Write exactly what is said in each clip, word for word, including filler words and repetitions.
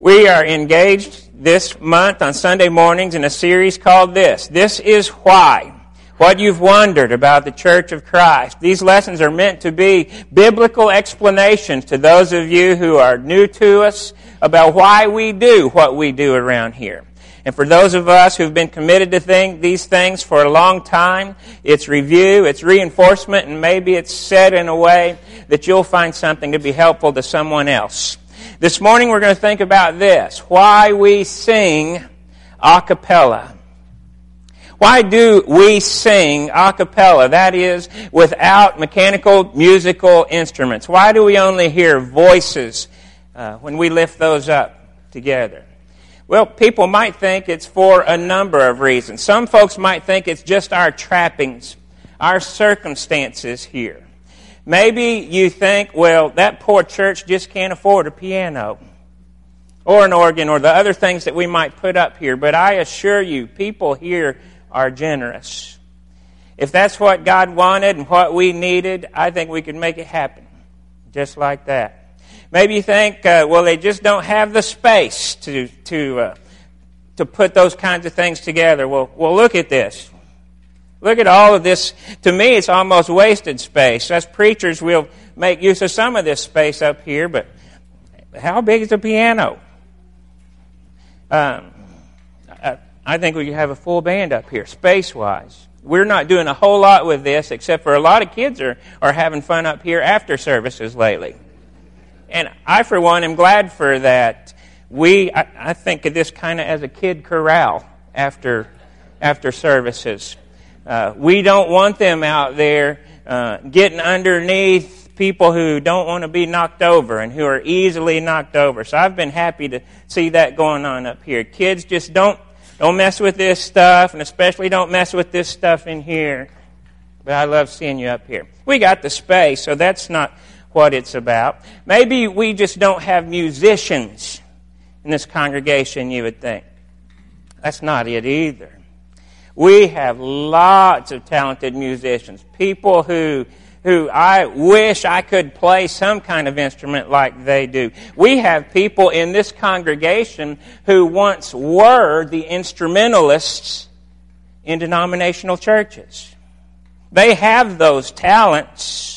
We are engaged this month on Sunday mornings in a series called this. This is why. What you've wondered about the Church of Christ. These lessons are meant to be biblical explanations to those of you who are new to us about why we do what we do around here. And for those of us who've been committed to think these things for a long time, it's review, it's reinforcement, and maybe it's said in a way that you'll find something to be helpful to someone else. This morning we're going to think about this, why we sing a cappella. Why do we sing a cappella? That is, without mechanical musical instruments. Why do we only hear voices uh, when we lift those up together? Well, people might think it's for a number of reasons. Some folks might think it's just our trappings, our circumstances here. Maybe you think, well, that poor church just can't afford a piano or an organ or the other things that we might put up here. But I assure you, people here are generous. If that's what God wanted and what we needed, I think we could make it happen just like that. Maybe you think, uh, well, they just don't have the space to to uh, to put those kinds of things together. Well, well, look at this. Look at all of this. To me, it's almost wasted space. As preachers, we'll make use of some of this space up here, but how big is the piano? Um, I, I think we could have a full band up here, space-wise. We're not doing a whole lot with this, except for a lot of kids are, are having fun up here after services lately. And I, for one, am glad for that. We, I, I think of this kind of as a kid corral after after services. Uh, we don't want them out there uh, getting underneath people who don't want to be knocked over and who are easily knocked over. So I've been happy to see that going on up here. Kids, just don't don't mess with this stuff, and especially don't mess with this stuff in here. But I love seeing you up here. We got the space, so that's not what it's about. Maybe we just don't have musicians in this congregation, you would think. That's not it either. We have lots of talented musicians, people who who I wish I could play some kind of instrument like they do. We have people in this congregation who once were the instrumentalists in denominational churches. They have those talents,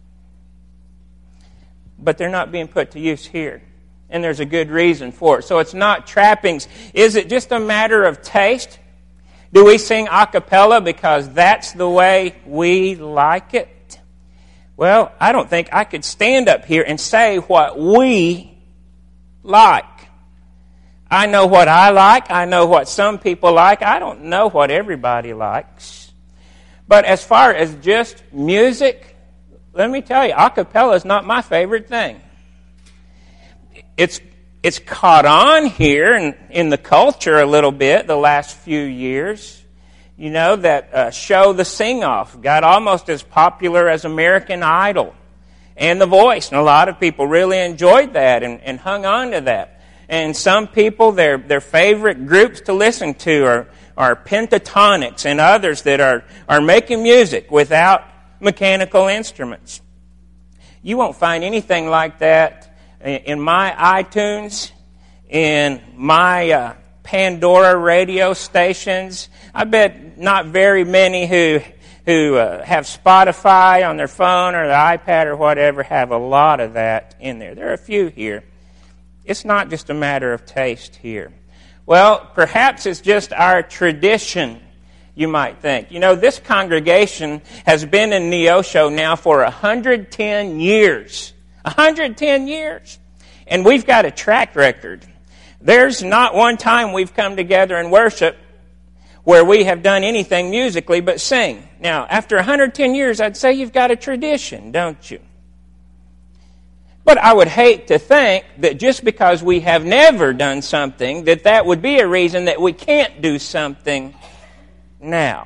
but they're not being put to use here. And there's a good reason for it. So it's not trappings. Is it just a matter of taste? Do we sing a cappella because that's the way we like it? Well, I don't think I could stand up here and say what we like. I know what I like. I know what some people like. I don't know what everybody likes. But as far as just music, let me tell you, a cappella is not my favorite thing. It's it's caught on here in, in the culture a little bit the last few years. You know, that uh, show, The Sing-Off, got almost as popular as American Idol and The Voice. And a lot of people really enjoyed that and, and hung on to that. And some people, their their favorite groups to listen to are, are pentatonics and others that are, are making music without mechanical instruments. You won't find anything like that in my iTunes, in my uh, Pandora radio stations. I bet not very many who who uh, have Spotify on their phone or the iPad or whatever have a lot of that in there. There are a few here. It's not just a matter of taste here. Well, perhaps it's just our tradition, you might think. You know, this congregation has been in Neosho now for one hundred ten years. one hundred ten years. And we've got a track record. There's not one time we've come together and worship where we have done anything musically but sing. Now, after one hundred ten years, I'd say you've got a tradition, don't you? But I would hate to think that just because we have never done something, that that would be a reason that we can't do something now.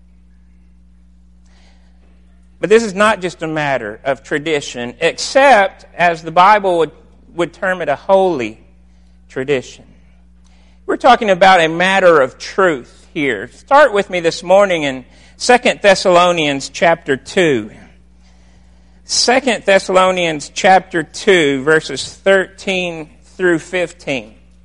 But this is not just a matter of tradition, except, as the Bible would, would term it, a holy tradition. We're talking about a matter of truth here. Start with me this morning in Second Thessalonians chapter two. Second Thessalonians chapter two, verses thirteen through fifteen.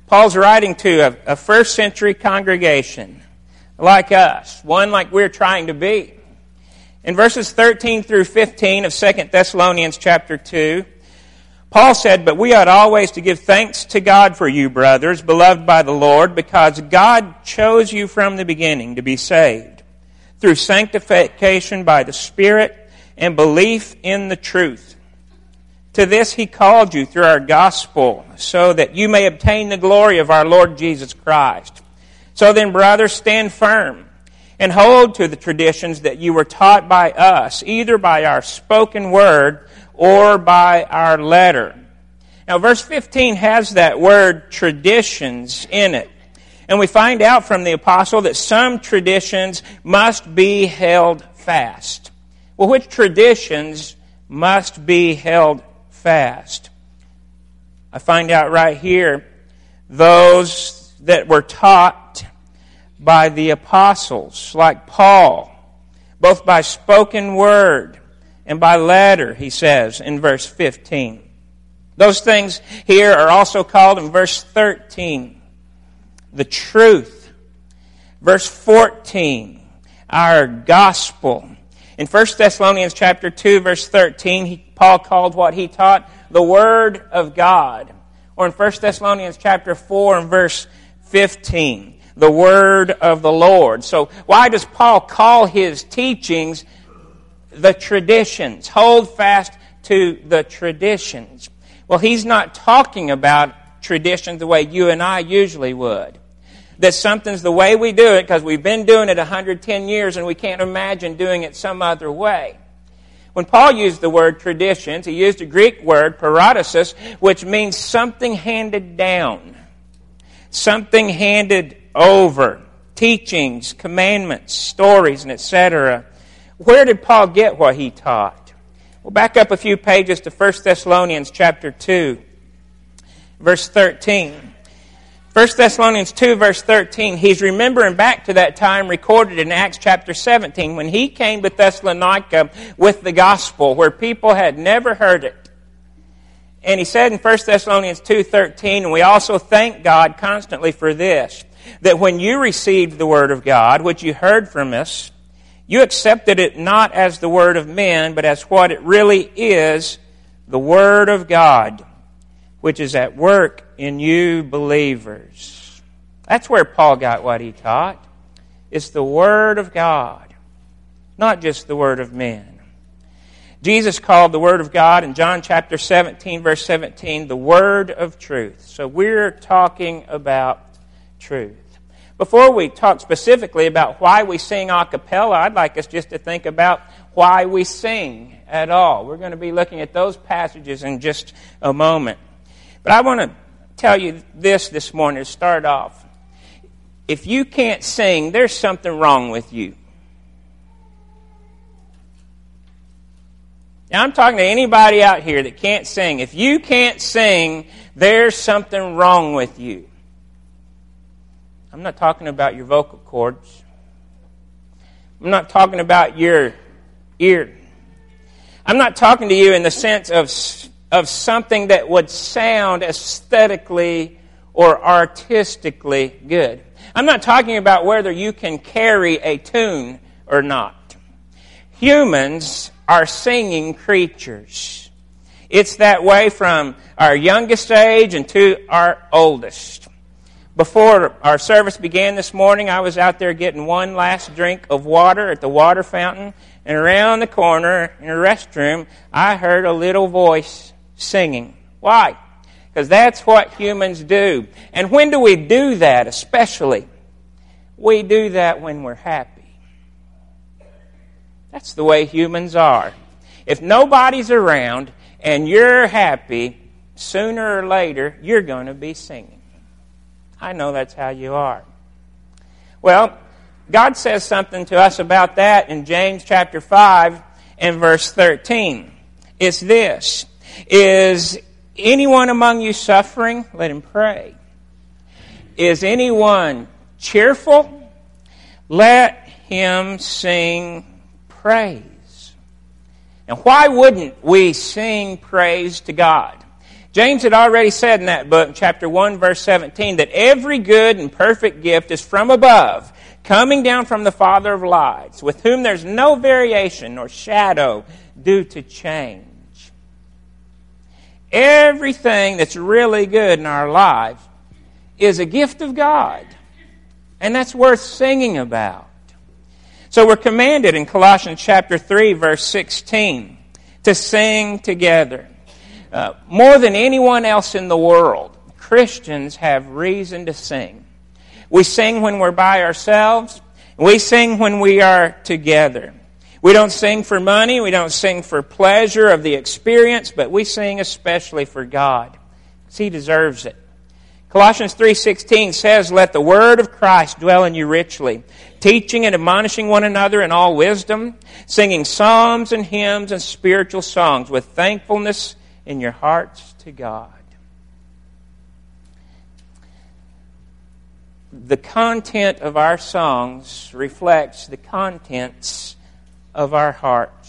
Paul's writing to a, a first century congregation like us, one like we're trying to be. In verses thirteen through fifteen of Second Thessalonians chapter two, Paul said, "But we ought always to give thanks to God for you, brothers, beloved by the Lord, because God chose you from the beginning to be saved, through sanctification by the Spirit and belief in the truth. To this He called you through our gospel, so that you may obtain the glory of our Lord Jesus Christ. So then, brothers, stand firm and hold to the traditions that you were taught by us, either by our spoken word or by our letter." Now, verse fifteen has that word traditions in it. And we find out from the apostle that some traditions must be held fast. Well, which traditions must be held fast? I find out right here, those that were taught by the apostles, like Paul, both by spoken word and by letter, he says in verse fifteen. Those things here are also called in verse thirteen, the truth. Verse fourteen, our gospel. In First Thessalonians chapter two, verse thirteen, he, Paul called what he taught the Word of God. Or in First Thessalonians chapter four and verse fifteen, the Word of the Lord. So why does Paul call his teachings the traditions? Hold fast to the traditions. Well, he's not talking about traditions the way you and I usually would. That something's the way we do it because we've been doing it one hundred ten years and we can't imagine doing it some other way. When Paul used the word traditions, he used a Greek word, paradosis, which means something handed down, something handed over, teachings, commandments, stories, and et cetera. Where did Paul get what he taught? Well, back up a few pages to First Thessalonians chapter two, verse thirteen. First Thessalonians two, verse thirteen, he's remembering back to that time recorded in Acts chapter seventeen when he came to Thessalonica with the gospel where people had never heard it. And he said in First Thessalonians two thirteen, and we also thank God constantly for this, that when you received the word of God, which you heard from us, you accepted it not as the word of men, but as what it really is, the word of God, which is at work in you believers. That's where Paul got what he taught. It's the Word of God, not just the word of men. Jesus called the Word of God in John chapter seventeen, verse seventeen, the Word of truth. So we're talking about truth. Before we talk specifically about why we sing a cappella, I'd like us just to think about why we sing at all. We're going to be looking at those passages in just a moment. But I want to tell you this this morning to start off. If you can't sing, there's something wrong with you. Now, I'm talking to anybody out here that can't sing. If you can't sing, there's something wrong with you. I'm not talking about your vocal cords. I'm not talking about your ear. I'm not talking to you in the sense of of something that would sound aesthetically or artistically good. I'm not talking about whether you can carry a tune or not. Humans are singing creatures. It's that way from our youngest age and to our oldest. Before our service began this morning, I was out there getting one last drink of water at the water fountain, and around the corner in a restroom, I heard a little voice singing. Why? Because that's what humans do. And when do we do that especially? We do that when we're happy. That's the way humans are. If nobody's around and you're happy, sooner or later you're going to be singing. I know that's how you are. Well, God says something to us about that in James chapter five and verse thirteen. It's this. Is anyone among you suffering? Let him pray. Is anyone cheerful? Let him sing praise. Now, why wouldn't we sing praise to God? James had already said in that book, chapter one, verse seventeen, that every good and perfect gift is from above, coming down from the Father of lights, with whom there's no variation nor shadow due to change. Everything that's really good in our lives is a gift of God, and that's worth singing about. So we're commanded in Colossians chapter three, verse sixteen, to sing together. Uh, more than anyone else in the world, Christians have reason to sing. We sing when we're by ourselves. We sing when we are together. We don't sing for money. We don't sing for pleasure of the experience, but we sing especially for God, because He deserves it. Colossians three sixteen says, "Let the word of Christ dwell in you richly, teaching and admonishing one another in all wisdom, singing psalms and hymns and spiritual songs with thankfulness in your hearts to God." The content of our songs reflects the contents of our hearts.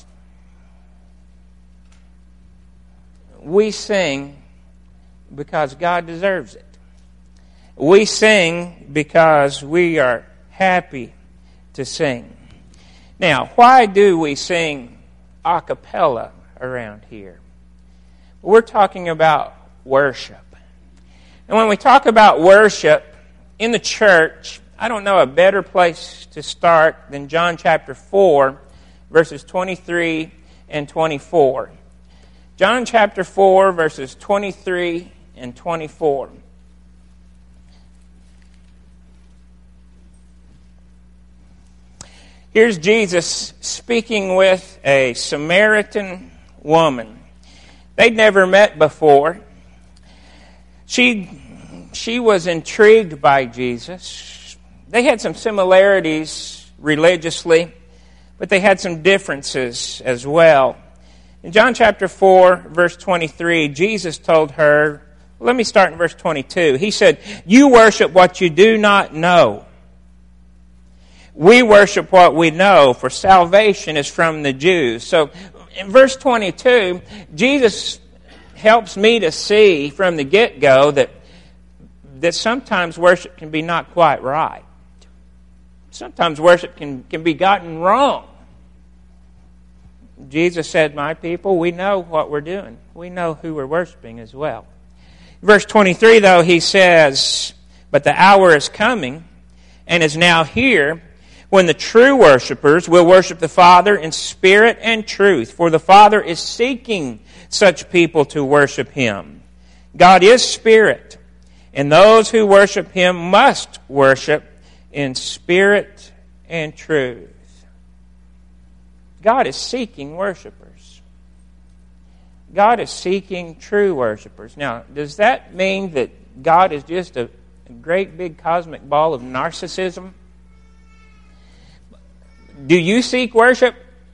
We sing because God deserves it. We sing because we are happy to sing. Now, why do we sing a cappella around here? We're talking about worship. And when we talk about worship in the church, I don't know a better place to start than John chapter four, verses twenty-three and twenty-four. John chapter four, verses twenty-three and twenty-four. Here's Jesus speaking with a Samaritan woman. They'd never met before. She, she was intrigued by Jesus. They had some similarities religiously, but they had some differences as well. In John chapter four, verse twenty-three, Jesus told her, let me start in verse twenty-two. He said, "You worship what you do not know. We worship what we know, for salvation is from the Jews." So in verse twenty-two, Jesus helps me to see from the get-go that, that sometimes worship can be not quite right. Sometimes worship can, can be gotten wrong. Jesus said, "My people, we know what we're doing. We know who we're worshiping as well." Verse twenty-three, though, he says, "But the hour is coming, and is now here, when the true worshipers will worship the Father in spirit and truth. For the Father is seeking such people to worship Him. God is spirit, and those who worship Him must worship in spirit and truth." God is seeking worshipers. God is seeking true worshipers. Now, does that mean that God is just a, a great big cosmic ball of narcissism? Do you seek worship?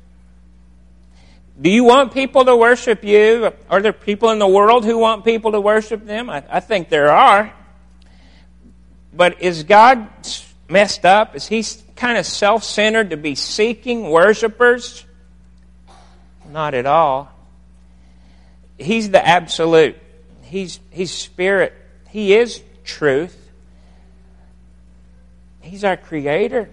Do you want people to worship you? Are there people in the world who want people to worship them? I, I think there are. But is God messed up? Is He kind of self-centered to be seeking worshipers? Not at all. He's the absolute. He's, he's spirit. He is truth. He's our creator.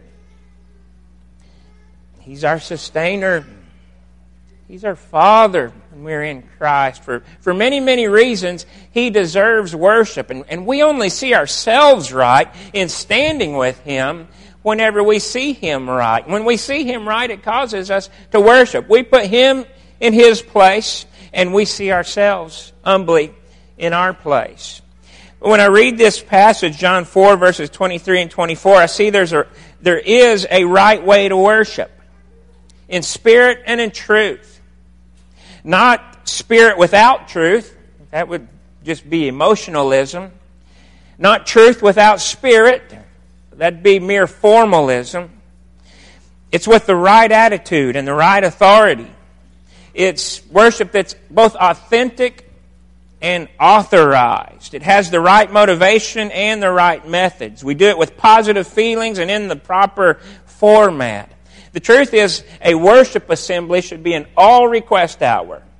He's our sustainer. He's our Father when we're in Christ. For, for many, many reasons, He deserves worship. And, and we only see ourselves right in standing with Him whenever we see Him right. When we see Him right, it causes us to worship. We put Him in His place, and we see ourselves humbly in our place. When I read this passage, John four, verses twenty-three and twenty-four, I see there's a, there is a right way to worship. In spirit and in truth. Not spirit without truth. That would just be emotionalism. Not truth without spirit. That'd be mere formalism. It's with the right attitude and the right authority. It's worship that's both authentic and authorized. It has the right motivation and the right methods. We do it with positive feelings and in the proper format. The truth is, a worship assembly should be an all-request hour.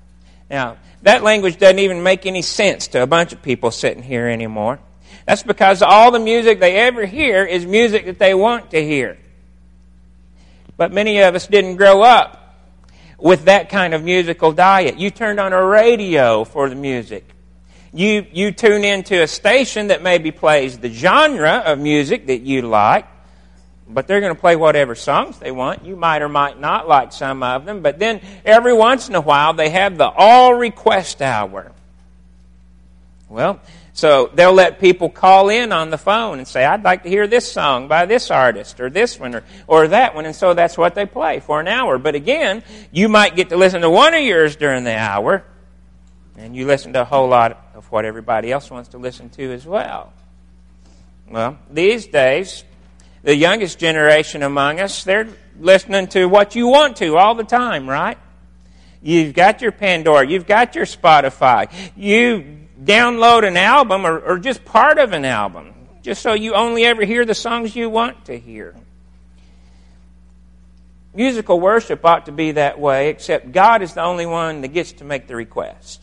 Now, that language doesn't even make any sense to a bunch of people sitting here anymore. That's because all the music they ever hear is music that they want to hear. But many of us didn't grow up with that kind of musical diet. You turned on a radio for the music. You, you tune into a station that maybe plays the genre of music that you like, but they're going to play whatever songs they want. You might or might not like some of them, but then every once in a while they have the all request hour. Well, so they'll let people call in on the phone and say, I'd like to hear this song by this artist or this one or, or that one. And so that's what they play for an hour. But again, you might get to listen to one of yours during the hour, and you listen to a whole lot of what everybody else wants to listen to as well. Well, these days, the youngest generation among us, they're listening to what you want to all the time, right? You've got your Pandora. You've got your Spotify. You download an album or, or just part of an album just so you only ever hear the songs you want to hear. Musical worship ought to be that way, except God is the only one that gets to make the request.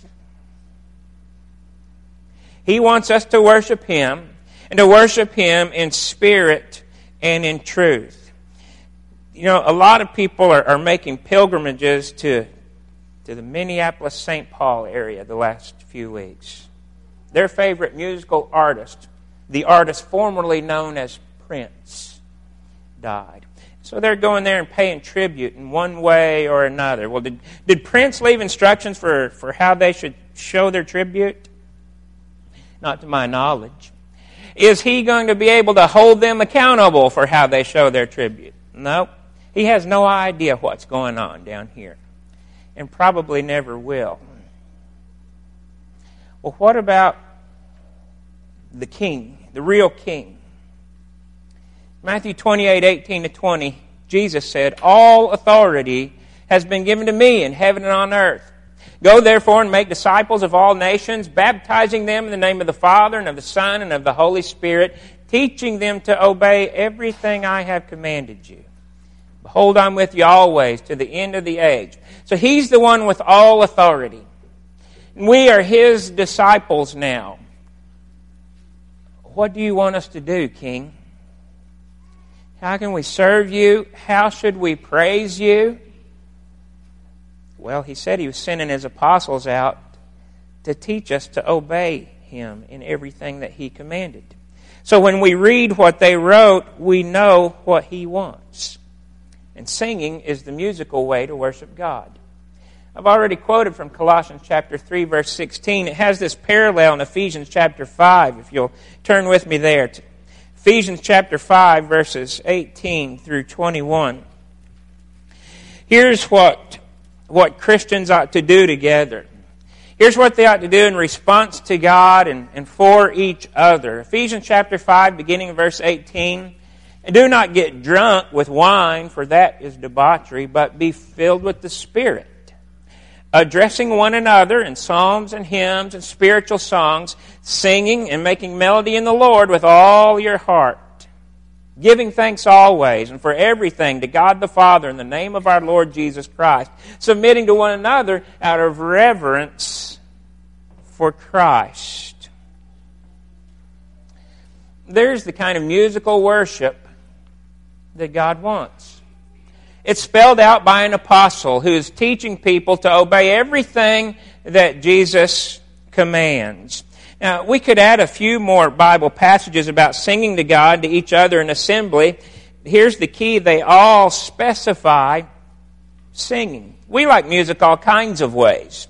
He wants us to worship Him, and to worship Him in spirit and in truth. You know, a lot of people are, are making pilgrimages to, to the Minneapolis-Saint Paul area the last few weeks. Their favorite musical artist, the artist formerly known as Prince, died. So they're going there and paying tribute in one way or another. Well, did, did Prince leave instructions for, for how they should show their tribute? Not to my knowledge. Is he going to be able to hold them accountable for how they show their tribute? No. He has no idea what's going on down here. And probably never will. Well, what about the king, the real king? Matthew twenty-eight, eighteen to twenty, Jesus said, all authority has been given to me in heaven and on earth. Go therefore and make disciples of all nations, baptizing them in the name of the Father and of the Son and of the Holy Spirit, teaching them to obey everything I have commanded you. Behold, I'm with you always to the end of the age. So He's the one with all authority. We are His disciples now. What do you want us to do, King? How can we serve you? How should we praise you? Well, He said He was sending His apostles out to teach us to obey Him in everything that He commanded. So when we read what they wrote, we know what He wants. And singing is the musical way to worship God. I've already quoted from Colossians chapter three, verse sixteen. It has this parallel in Ephesians chapter five, if you'll turn with me there. Ephesians chapter five, verses eighteen through twenty-one. Here's what, what Christians ought to do together. Here's what they ought to do in response to God and, and for each other. Ephesians chapter five, beginning in verse eighteen. And do not get drunk with wine, for that is debauchery, but be filled with the Spirit, addressing one another in psalms and hymns and spiritual songs, singing and making melody in the Lord with all your heart, giving thanks always and for everything to God the Father in the name of our Lord Jesus Christ, submitting to one another out of reverence for Christ. There's the kind of musical worship that God wants. It's spelled out by an apostle who is teaching people to obey everything that Jesus commands. Now, we could add a few more Bible passages about singing to God to each other in assembly. Here's the key. They all specify singing. We like music all kinds of ways.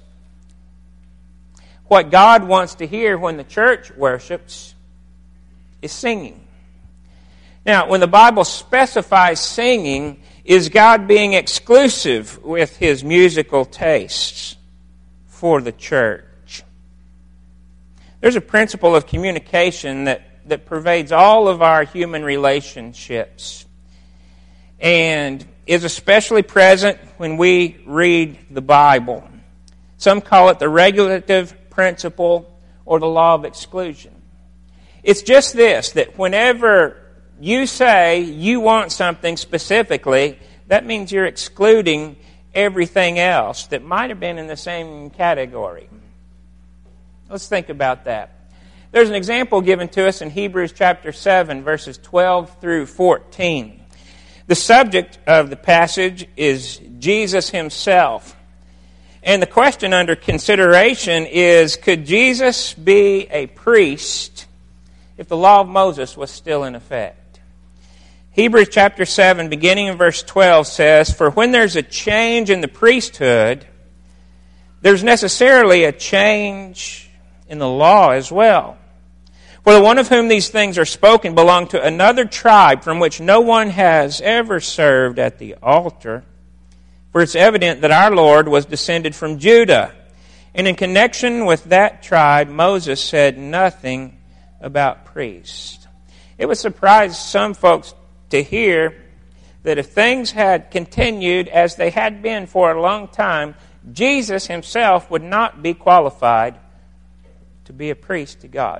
What God wants to hear when the church worships is singing. Now, when the Bible specifies singing, is God being exclusive with His musical tastes for the church? There's a principle of communication that, that pervades all of our human relationships and is especially present when we read the Bible. Some call it the regulative principle or the law of exclusion. It's just this, that whenever you say you want something specifically, that means you're excluding everything else that might have been in the same category. Let's think about that. There's an example given to us in Hebrews chapter seven, verses twelve through fourteen. The subject of the passage is Jesus himself. And the question under consideration is, could Jesus be a priest if the law of Moses was still in effect? Hebrews chapter seven, beginning in verse twelve, says, "For when there's a change in the priesthood, there's necessarily a change in the law as well. For the one of whom these things are spoken belonged to another tribe from which no one has ever served at the altar. For it's evident that our Lord was descended from Judah. And in connection with that tribe, Moses said nothing about priests." It would surprise some folks to hear that if things had continued as they had been for a long time, Jesus himself would not be qualified to be a priest to God.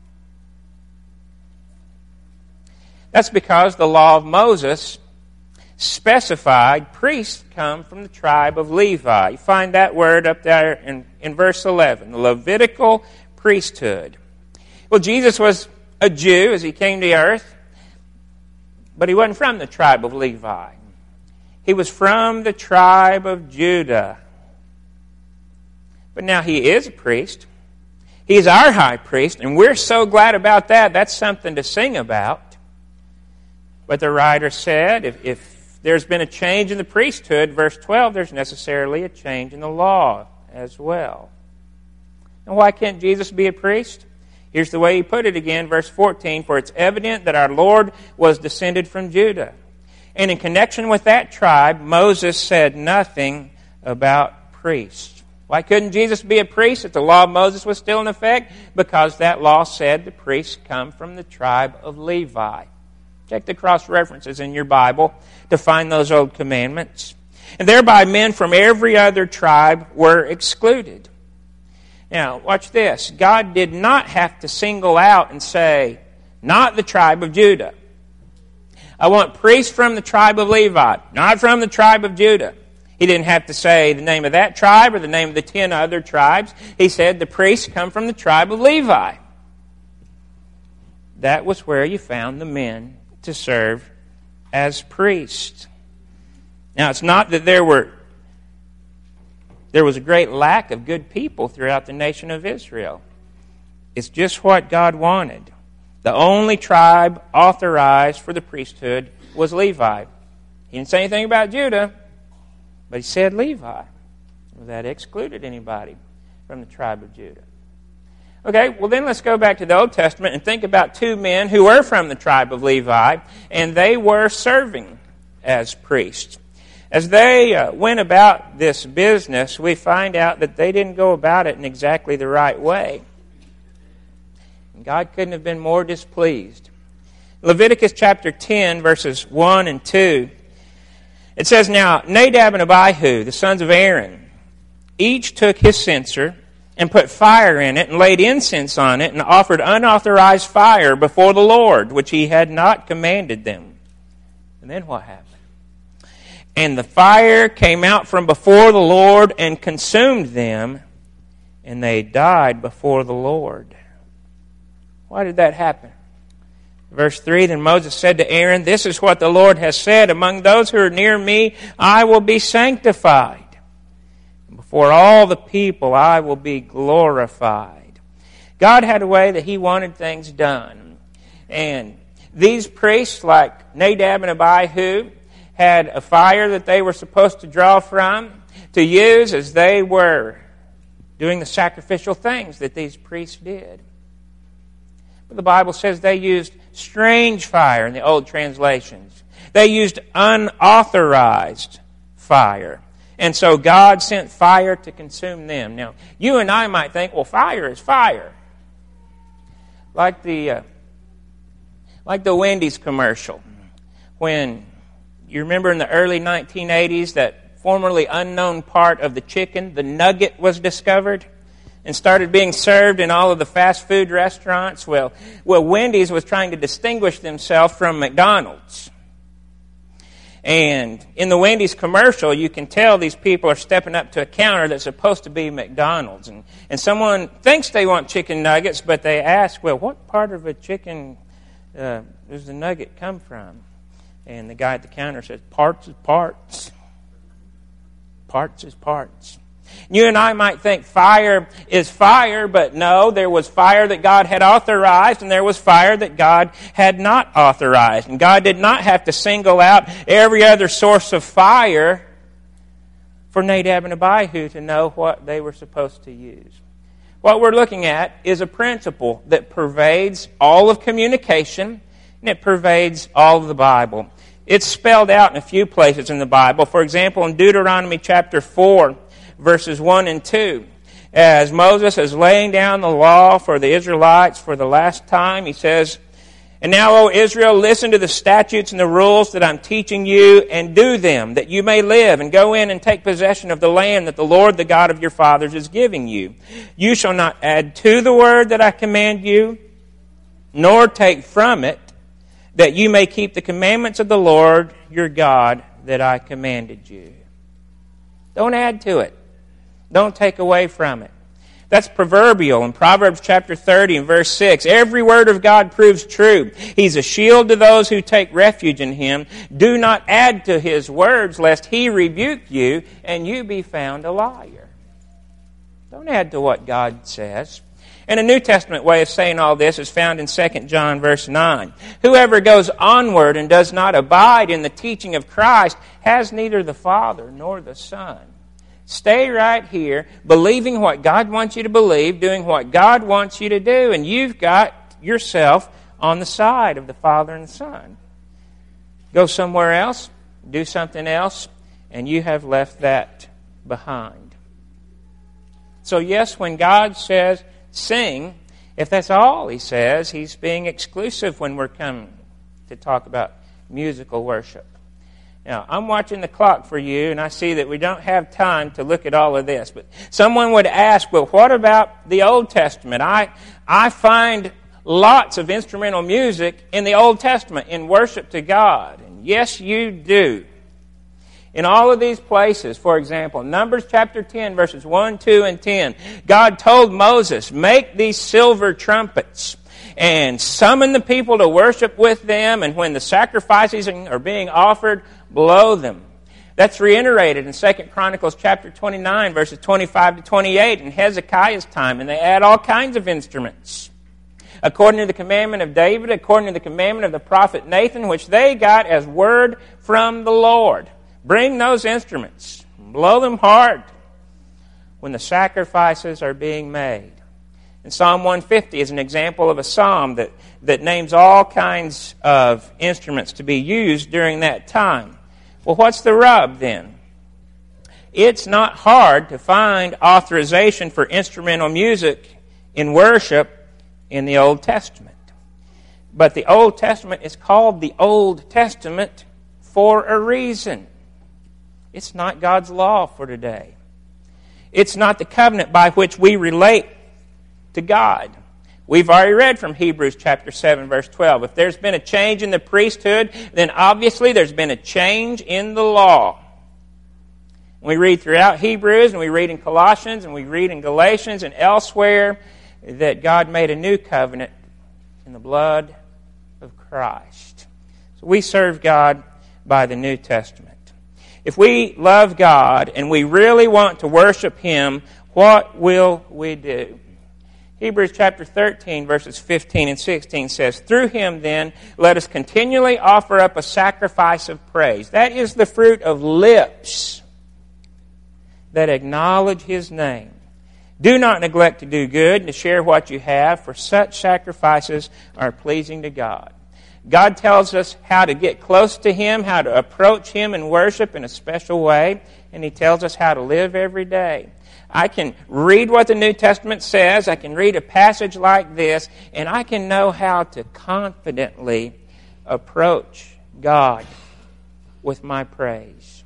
That's because the law of Moses specified priests come from the tribe of Levi. You find that word up there in, in verse eleven, the Levitical priesthood. Well, Jesus was a Jew as he came to earth, but he wasn't from the tribe of Levi. He was from the tribe of Judah. But now he is a priest. He's our high priest, and we're so glad about that. That's something to sing about. But the writer said, if, if there's been a change in the priesthood, verse twelve, there's necessarily a change in the law as well. And why can't Jesus be a priest? Here's the way he put it again, verse fourteen, "For it's evident that our Lord was descended from Judah. And in connection with that tribe, Moses said nothing about priests." Why couldn't Jesus be a priest if the law of Moses was still in effect? Because that law said the priests come from the tribe of Levi. Check the cross-references in your Bible to find those old commandments. And thereby men from every other tribe were excluded. Now, watch this. God did not have to single out and say, not the tribe of Judah. I want priests from the tribe of Levi, not from the tribe of Judah. He didn't have to say the name of that tribe or the name of the ten other tribes. He said the priests come from the tribe of Levi. That was where you found the men to serve as priests. Now, it's not that there were there was a great lack of good people throughout the nation of Israel. It's just what God wanted. The only tribe authorized for the priesthood was Levi. He didn't say anything about Judah, but he said Levi. Well, that excluded anybody from the tribe of Judah. Okay, well then let's go back to the Old Testament and think about two men who were from the tribe of Levi, and they were serving as priests. As they uh, went about this business, we find out that they didn't go about it in exactly the right way. And God couldn't have been more displeased. Leviticus chapter ten, verses one and two, it says, "Now Nadab and Abihu, the sons of Aaron, each took his censer and put fire in it and laid incense on it and offered unauthorized fire before the Lord, which he had not commanded them." And then what happened? "And the fire came out from before the Lord and consumed them, and they died before the Lord." Why did that happen? Verse three, "Then Moses said to Aaron, 'This is what the Lord has said, among those who are near me, I will be sanctified. Before all the people, I will be glorified.'" God had a way that he wanted things done. And these priests, like Nadab and Abihu, had a fire that they were supposed to draw from to use as they were doing the sacrificial things that these priests did. But the Bible says they used strange fire in the old translations. They used unauthorized fire. And so God sent fire to consume them. Now, you and I might think, well, fire is fire. Like the, uh, like the Wendy's commercial. When, you remember in the early nineteen eighties, that formerly unknown part of the chicken, the nugget, was discovered and started being served in all of the fast food restaurants. Well, well, Wendy's was trying to distinguish themselves from McDonald's. And in the Wendy's commercial, you can tell these people are stepping up to a counter that's supposed to be McDonald's. And, and someone thinks they want chicken nuggets, but they ask, well, what part of a chicken uh, does the nugget come from? And the guy at the counter says, parts is parts. Parts is parts. You and I might think fire is fire, but no, there was fire that God had authorized and there was fire that God had not authorized. And God did not have to single out every other source of fire for Nadab and Abihu to know what they were supposed to use. What we're looking at is a principle that pervades all of communication and it pervades all of the Bible. It's spelled out in a few places in the Bible. For example, in Deuteronomy chapter four, verses one and two. As Moses is laying down the law for the Israelites for the last time, he says, "And now, O Israel, listen to the statutes and the rules that I'm teaching you, and do them, that you may live, and go in and take possession of the land that the Lord, the God of your fathers, is giving you. You shall not add to the word that I command you, nor take from it, that you may keep the commandments of the Lord your God that I commanded you." Don't add to it. Don't take away from it. That's proverbial. In Proverbs chapter thirty and verse six, every word of God proves true. He's a shield to those who take refuge in Him. Do not add to His words, lest He rebuke you and you be found a liar. Don't add to what God says. And a New Testament way of saying all this is found in Second John verse nine. Whoever goes onward and does not abide in the teaching of Christ has neither the Father nor the Son. Stay right here, believing what God wants you to believe, doing what God wants you to do, and you've got yourself on the side of the Father and the Son. Go somewhere else, do something else, and you have left that behind. So yes, when God says, sing, if that's all He says, He's being exclusive when we're coming to talk about musical worship. Now, I'm watching the clock for you, and I see that we don't have time to look at all of this. But someone would ask, well, what about the Old Testament? I, I find lots of instrumental music in the Old Testament in worship to God. And yes, you do. In all of these places, for example, Numbers chapter ten, verses one, two, and ten, God told Moses, make these silver trumpets and summon the people to worship with them, and when the sacrifices are being offered, blow them. That's reiterated in Second Chronicles chapter twenty-nine, verses twenty-five to twenty-eight in Hezekiah's time, and they add all kinds of instruments. According to the commandment of David, according to the commandment of the prophet Nathan, which they got as word from the Lord. Bring those instruments. Blow them hard when the sacrifices are being made. And Psalm one fifty is an example of a psalm that, that names all kinds of instruments to be used during that time. Well, what's the rub then? It's not hard to find authorization for instrumental music in worship in the Old Testament. But the Old Testament is called the Old Testament for a reason. It's not God's law for today. It's not the covenant by which we relate to God. We've already read from Hebrews chapter seven, verse twelve. If there's been a change in the priesthood, then obviously there's been a change in the law. We read throughout Hebrews, and we read in Colossians, and we read in Galatians and elsewhere that God made a new covenant in the blood of Christ. So we serve God by the New Testament. If we love God and we really want to worship Him, what will we do? Hebrews chapter thirteen, verses fifteen and sixteen says, "Through Him, then, let us continually offer up a sacrifice of praise." That is the fruit of lips that acknowledge His name. "Do not neglect to do good and to share what you have, for such sacrifices are pleasing to God." God tells us how to get close to Him, how to approach Him in worship in a special way, and He tells us how to live every day. I can read what the New Testament says, I can read a passage like this, and I can know how to confidently approach God with my praise.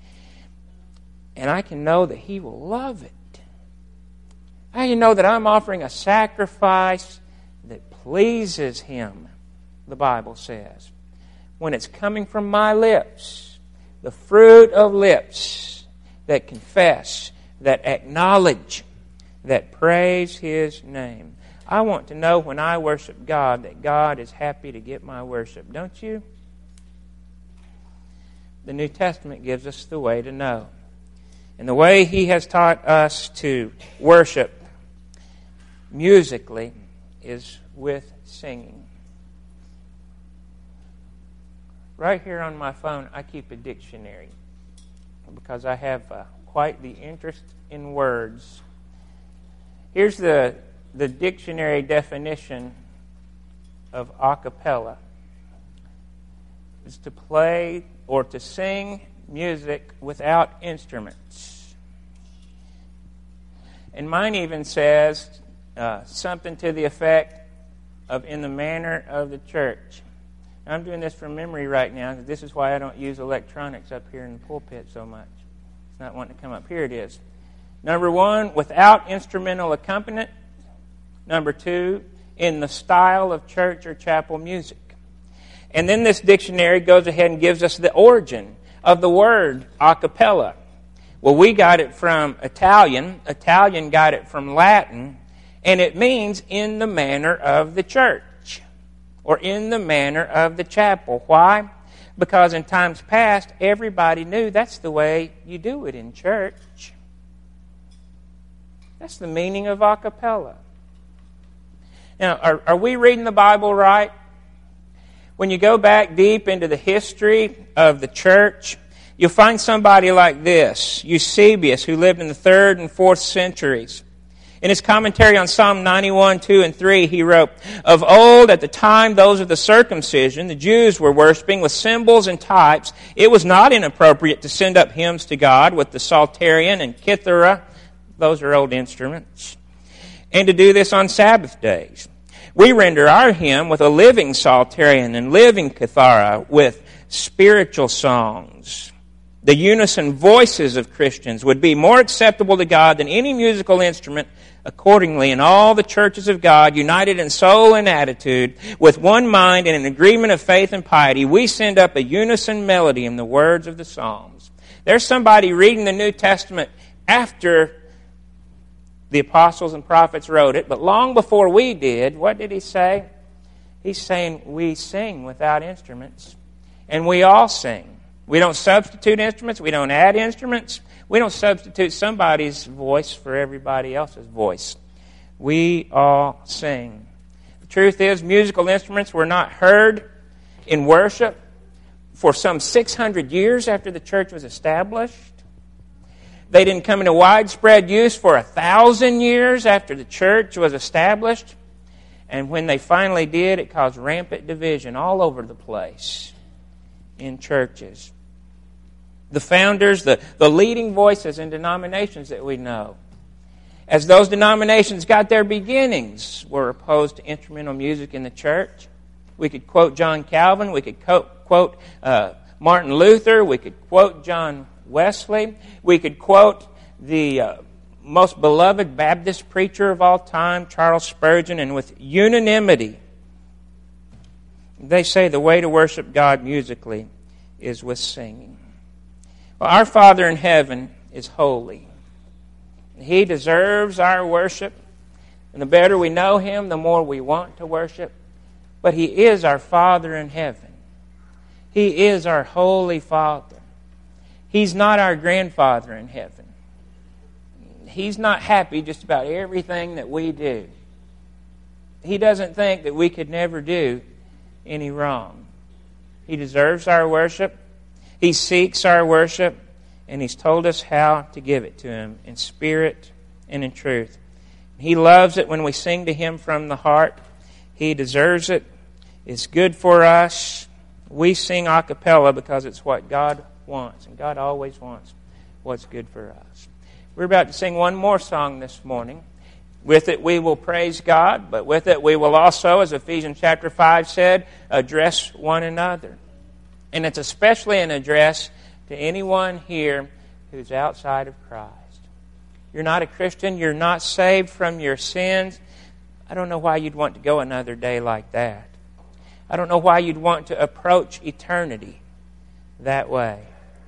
And I can know that He will love it. I can know that I'm offering a sacrifice that pleases Him, the Bible says, when it's coming from my lips The fruit of lips that confess, that acknowledge, that praise His name. I want to know when I worship God that God is happy to get my worship. Don't you? The New Testament gives us the way to know. And the way He has taught us to worship musically is with singing. Right here on my phone, I keep a dictionary because I have uh, quite the interest in words. Here's the, the dictionary definition of a cappella. It's to play or to sing music without instruments. And mine even says uh, something to the effect of in the manner of the church. I'm doing this from memory right now, because this is why I don't use electronics up here in the pulpit so much. It's not wanting to come up. Here it is. Number one, without instrumental accompaniment. Number two, in the style of church or chapel music. And then this dictionary goes ahead and gives us the origin of the word a cappella. Well, we got it from Italian. Italian got it from Latin. And it means in the manner of the church. Or in the manner of the chapel. Why? Because in times past, everybody knew that's the way you do it in church. That's the meaning of a cappella. Now, are, are we reading the Bible right? When you go back deep into the history of the church, you'll find somebody like this, Eusebius, who lived in the third and fourth centuries. In his commentary on Psalm ninety-one, two, and three, he wrote, "Of old, at the time those of the circumcision, the Jews were worshiping with symbols and types, it was not inappropriate to send up hymns to God with the psalterion and kithara," those are old instruments, "and to do this on Sabbath days. We render our hymn with a living psalterion and living kithara with spiritual songs. The unison voices of Christians would be more acceptable to God than any musical instrument. Accordingly, in all the churches of God, united in soul and attitude, with one mind and an agreement of faith and piety, we send up a unison melody in the words of the Psalms." There's somebody reading the New Testament after the apostles and prophets wrote it, but long before we did. What did he say? He's saying we sing without instruments, and we all sing. We don't substitute instruments. We don't add instruments. We don't substitute somebody's voice for everybody else's voice. We all sing. The truth is, musical instruments were not heard in worship for some six hundred years after the church was established. They didn't come into widespread use for a thousand years after the church was established. And when they finally did, it caused rampant division all over the place in churches. The founders, the, the leading voices in denominations that we know, as those denominations got their beginnings, were opposed to instrumental music in the church. We could quote John Calvin. We could quote, quote uh, Martin Luther. We could quote John Wesley. We could quote the uh, most beloved Baptist preacher of all time, Charles Spurgeon, and with unanimity, they say the way to worship God musically is with singing. Well, our Father in heaven is holy. He deserves our worship. And the better we know Him, the more we want to worship. But He is our Father in heaven. He is our Holy Father. He's not our grandfather in heaven. He's not happy just about everything that we do. He doesn't think that we could never do any wrong. He deserves our worship. He seeks our worship. And He's told us how to give it to Him in spirit and in truth. He loves it when we sing to Him from the heart. He deserves it. It's good for us. We sing a cappella because it's what God wants. And God always wants what's good for us. We're about to sing one more song this morning. With it we will praise God, but with it we will also, as Ephesians chapter five said, address one another. And it's especially an address to anyone here who's outside of Christ. You're not a Christian. You're not saved from your sins. I don't know why you'd want to go another day like that. I don't know why you'd want to approach eternity that way.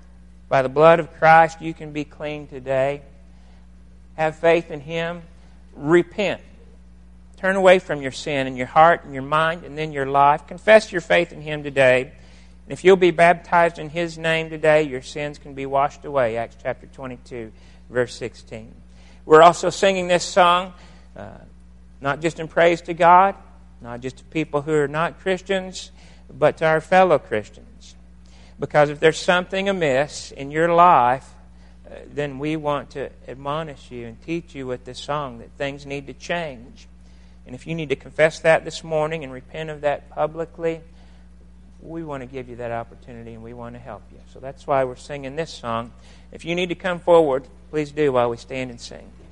By the blood of Christ, you can be clean today. Have faith in Him. Repent. Turn away from your sin in your heart and your mind and then your life. Confess your faith in Him today. And if you'll be baptized in His name today, your sins can be washed away. Acts chapter twenty-two, verse sixteen. We're also singing this song, uh, not just in praise to God, not just to people who are not Christians, but to our fellow Christians. Because if there's something amiss in your life, uh, then we want to admonish you and teach you with this song that things need to change. And if you need to confess that this morning and repent of that publicly, we want to give you that opportunity and we want to help you. So that's why we're singing this song. If you need to come forward, please do while we stand and sing.